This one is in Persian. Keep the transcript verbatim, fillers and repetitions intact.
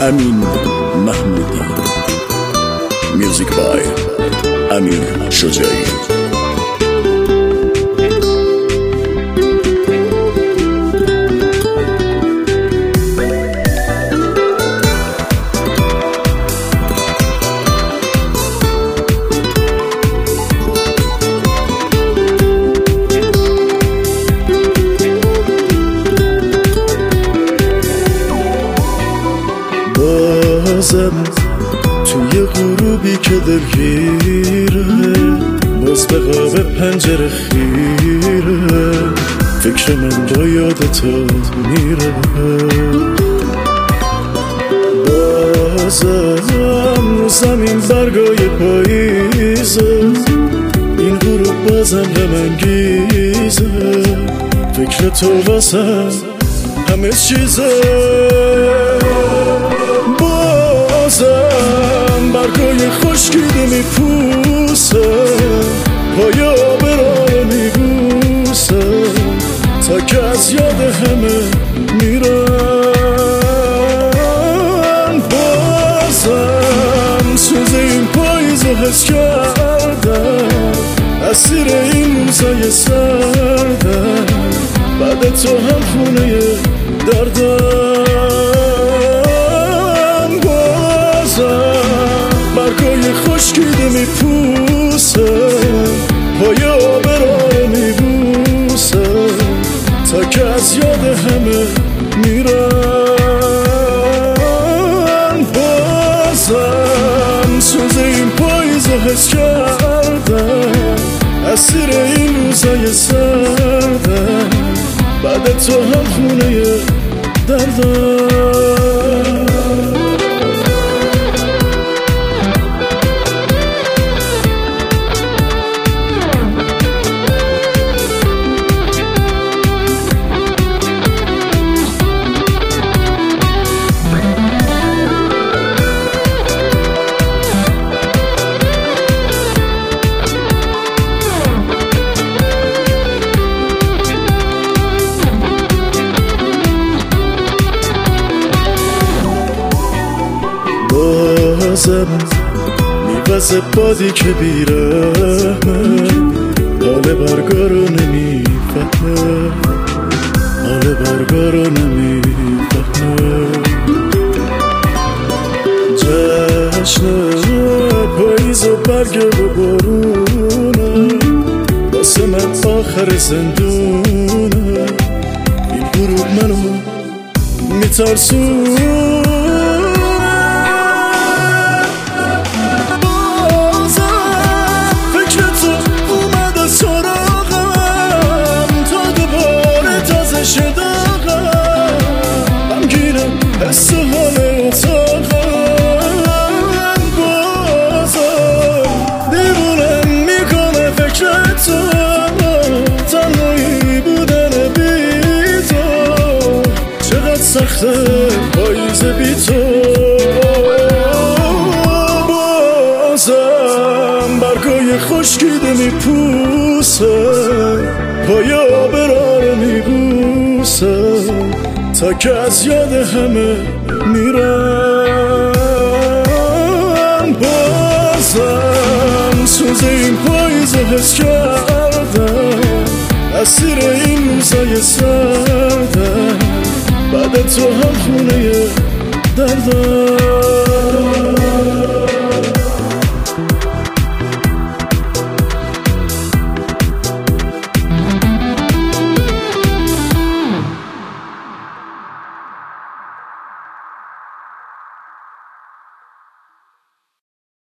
امین محمودی. میوزیک بای امیر شجاعی. بازم توی غروبی که دلگیره، باز به قاب پنجره خیره، فکر من با یادت میره. بازم رو زمین برگای پاییزه، این غروب بازم غم‌انگیزه، فکر تو واسم همه چیزه. بازم برگای خشکیده میپوسه، پای آبراه میبوسه، تا که از یاد همه میرن. بازم سوز این پاییز رو حس کردم، اسیر این روزای سردم، بعد تو هم خونه دردم. برگای خشکیده میپوسه، پای آبراه میبوسه، تا که از یاد همه میرن. بازم سوز این پاییز رو حس کردم، اسیر این روزای سردم، بعد تو هم خونه دردم. بازم میوزه بادی که بیرحمه، حال برگا رو نمیفهمه، حال برگا رو نمیفهمه. جشن پاییز و برگه و بارونه، واسه من آخر زندونه. این غروب منو میترسون. حس حال اتاقم بازم دیوونم میکنه فکر تو، تنهایی بودن بی تو، چقدر سخته پاییز بی تو. بازم برگای خشکیده میپوسه، پای آبراه میبوسه، تا که از یاد همه میرن. بازم سوز این پاییز رو حس کردم، اسیر این روزای سردم، بعد تو هم خونه دردم.